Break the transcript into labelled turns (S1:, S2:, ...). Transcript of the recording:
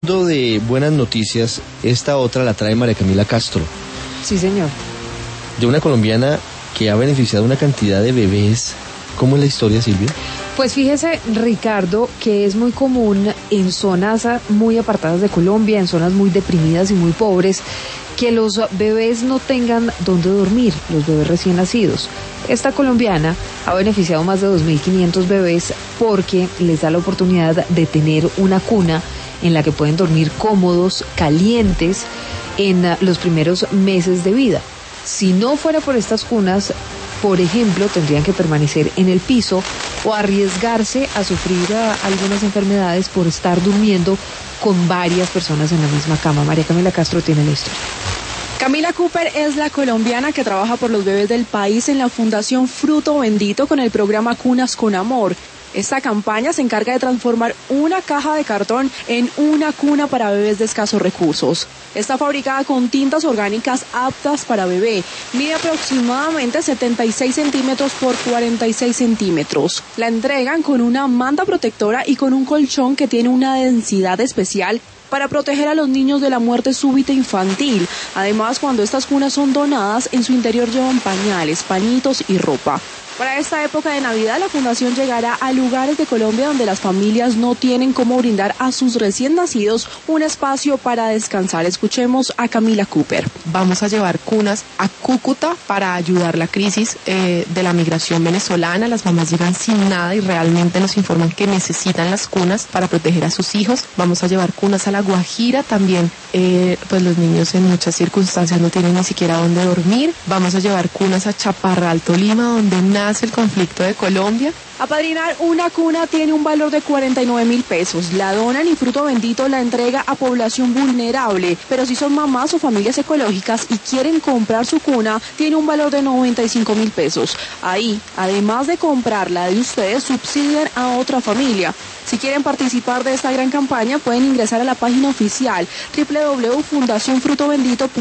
S1: De buenas noticias, esta otra la trae María Camila Castro.
S2: Sí, señor.
S1: De una colombiana que ha beneficiado una cantidad de bebés. ¿Cómo es la historia, Silvia?
S2: Pues fíjese, Ricardo, que es muy común en zonas muy apartadas de Colombia, en zonas muy deprimidas y muy pobres, que los bebés no tengan dónde dormir, los bebés recién nacidos. Esta colombiana ha beneficiado más de 2.500 bebés porque les da la oportunidad de tener una cuna en la que pueden dormir cómodos, calientes, en los primeros meses de vida. Si no fuera por estas cunas, por ejemplo, tendrían que permanecer en el piso o arriesgarse a sufrir algunas enfermedades por estar durmiendo con varias personas en la misma cama. María Camila Castro tiene la historia.
S3: Camila Cooper es la colombiana que trabaja por los bebés del país en la Fundación Fruto Bendito con el programa Cunas con Amor. Esta campaña se encarga de transformar una caja de cartón en una cuna para bebés de escasos recursos. Está fabricada con tintas orgánicas aptas para bebé. Mide aproximadamente 76 centímetros por 46 centímetros. La entregan con una manta protectora y con un colchón que tiene una densidad especial para proteger a los niños de la muerte súbita infantil. Además, cuando estas cunas son donadas, en su interior llevan pañales, pañitos y ropa. Para esta época de Navidad, la Fundación llegará a lugares de Colombia donde las familias no tienen cómo brindar a sus recién nacidos un espacio para descansar. Escuchemos a Camila Cooper.
S4: Vamos a llevar cunas a Cúcuta para ayudar la crisis de la migración venezolana. Las mamás llegan sin nada y realmente nos informan que necesitan las cunas para proteger a sus hijos. Vamos a llevar cunas a La Guajira también. Pues los niños en muchas circunstancias no tienen ni siquiera dónde dormir. Vamos a llevar cunas a Chaparral, Tolima, donde nace el conflicto de Colombia.
S3: Apadrinar una cuna tiene un valor de 49.000 pesos. La donan y Fruto Bendito la entrega a población vulnerable. Pero si son mamás o familias ecológicas y quieren comprar su cuna, tiene un valor de 95.000 pesos. Ahí, además de comprar la de ustedes, subsidian a otra familia. Si quieren participar de esta gran campaña, pueden ingresar a la página oficial www.fundacionfrutobendito.com.